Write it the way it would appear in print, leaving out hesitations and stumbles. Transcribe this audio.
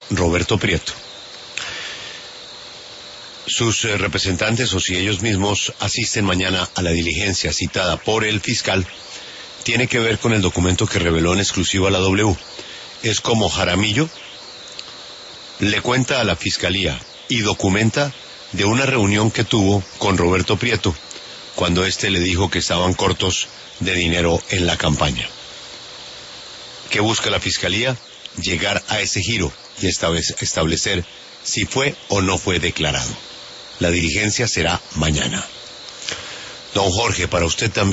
Roberto Prieto. Sus representantes, o si ellos mismos asisten mañana a la diligencia citada por el fiscal, tiene que ver con el documento que reveló en exclusiva la W. Es como Jaramillo le cuenta a la fiscalía y documenta de una reunión que tuvo con Roberto Prieto cuando éste le dijo que estaban cortos de dinero en la campaña. ¿Qué busca la fiscalía? Llegar a ese giro y establecer si fue o no fue declarado. La diligencia será mañana. Don Jorge, para usted también.